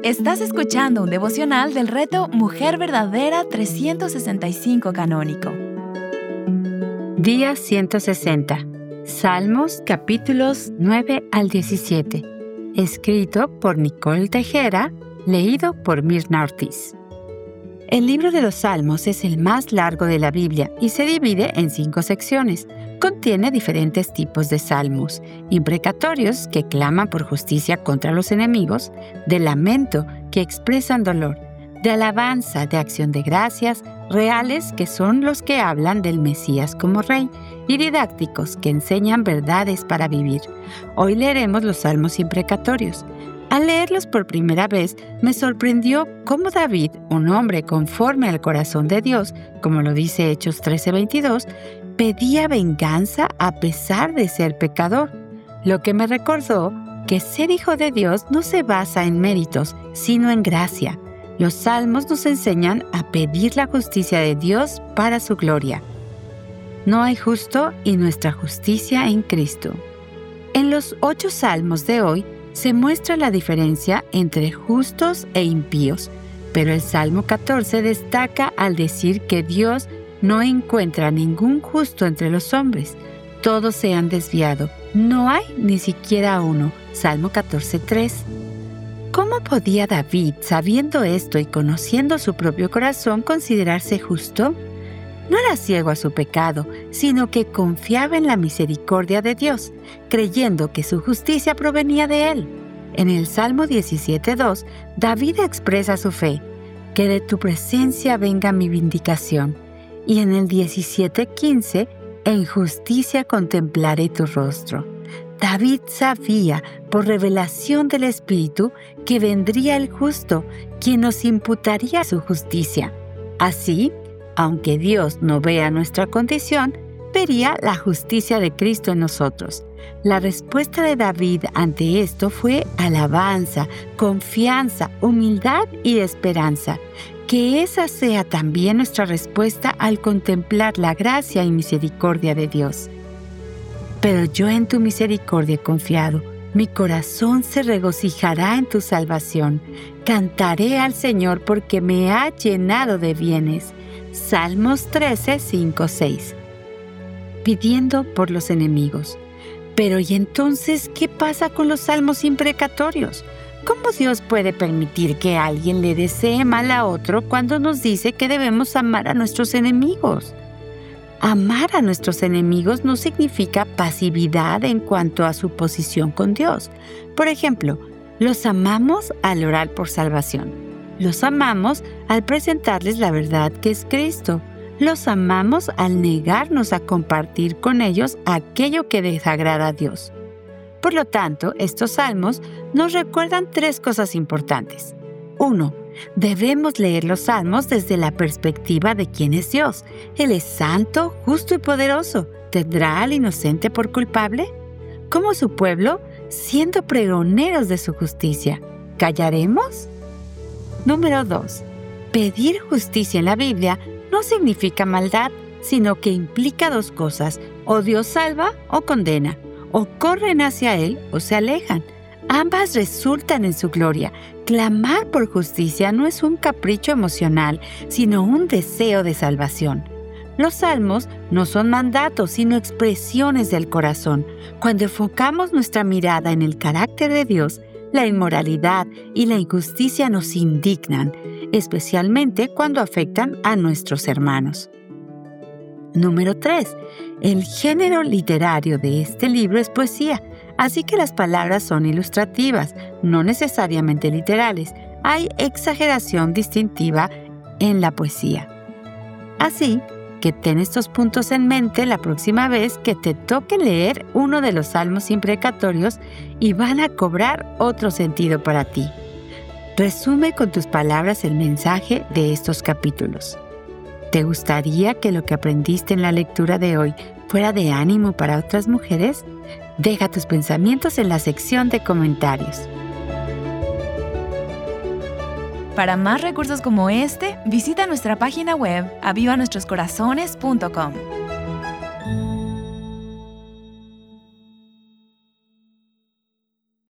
Estás escuchando un devocional del reto Mujer Verdadera 365 Canónico. Día 160. Salmos capítulos 9 al 17. Escrito por Nicole Tejera, leído por Mirna Ortiz. El libro de los Salmos es el más largo de la Biblia y se divide en 5 secciones. Contiene diferentes tipos de salmos: imprecatorios, que claman por justicia contra los enemigos; de lamento, que expresan dolor; de alabanza, de acción de gracias; reales, que son los que hablan del Mesías como Rey; y didácticos, que enseñan verdades para vivir. Hoy leeremos los salmos imprecatorios. Al leerlos por primera vez, me sorprendió cómo David, un hombre conforme al corazón de Dios, como lo dice Hechos 13:22, pedía venganza a pesar de ser pecador, lo que me recordó que ser hijo de Dios no se basa en méritos, sino en gracia. Los salmos nos enseñan a pedir la justicia de Dios para su gloria. No hay justo y nuestra justicia en Cristo. En los 8 salmos de hoy se muestra la diferencia entre justos e impíos, pero el Salmo 14 destaca al decir que Dios no encuentra ningún justo entre los hombres. Todos se han desviado, no hay ni siquiera uno. Salmo 14:3. ¿Cómo podía David, sabiendo esto y conociendo su propio corazón, considerarse justo? No era ciego a su pecado, sino que confiaba en la misericordia de Dios, creyendo que su justicia provenía de Él. En el Salmo 17:2, David expresa su fe: que de tu presencia venga mi vindicación. Y en el 17:15, en justicia contemplaré tu rostro. David sabía, por revelación del Espíritu, que vendría el justo, quien nos imputaría su justicia. Así, aunque Dios no vea nuestra condición, vería la justicia de Cristo en nosotros. La respuesta de David ante esto fue alabanza, confianza, humildad y esperanza. Que esa sea también nuestra respuesta al contemplar la gracia y misericordia de Dios. Pero yo en tu misericordia he confiado. Mi corazón se regocijará en tu salvación. Cantaré al Señor porque me ha llenado de bienes. Salmos 13:5-6. Pidiendo por los enemigos. Pero ¿y entonces qué pasa con los salmos imprecatorios? ¿Cómo Dios puede permitir que alguien le desee mal a otro cuando nos dice que debemos amar a nuestros enemigos? Amar a nuestros enemigos no significa pasividad en cuanto a su posición con Dios. Por ejemplo, los amamos al orar por salvación. Los amamos al presentarles la verdad que es Cristo. Los amamos al negarnos a compartir con ellos aquello que desagrada a Dios. Por lo tanto, estos salmos nos recuerdan 3 cosas importantes. 1. Debemos leer los salmos desde la perspectiva de quién es Dios. Él es santo, justo y poderoso. ¿Tendrá al inocente por culpable? Como su pueblo, siendo pregoneros de su justicia, ¿callaremos? Número 2. Pedir justicia en la Biblia no significa maldad, sino que implica 2 cosas: o Dios salva o condena, o corren hacia Él o se alejan. Ambas resultan en su gloria. Clamar por justicia no es un capricho emocional, sino un deseo de salvación. Los salmos no son mandatos, sino expresiones del corazón. Cuando enfocamos nuestra mirada en el carácter de Dios, la inmoralidad y la injusticia nos indignan, especialmente cuando afectan a nuestros hermanos. Número 3. El género literario de este libro es poesía, así que las palabras son ilustrativas, no necesariamente literales. Hay exageración distintiva en la poesía. Así que ten estos puntos en mente la próxima vez que te toque leer uno de los salmos imprecatorios y van a cobrar otro sentido para ti. Resume con tus palabras el mensaje de estos capítulos. ¿Te gustaría que lo que aprendiste en la lectura de hoy fuera de ánimo para otras mujeres? Deja tus pensamientos en la sección de comentarios. Para más recursos como este, visita nuestra página web avivanuestroscorazones.com.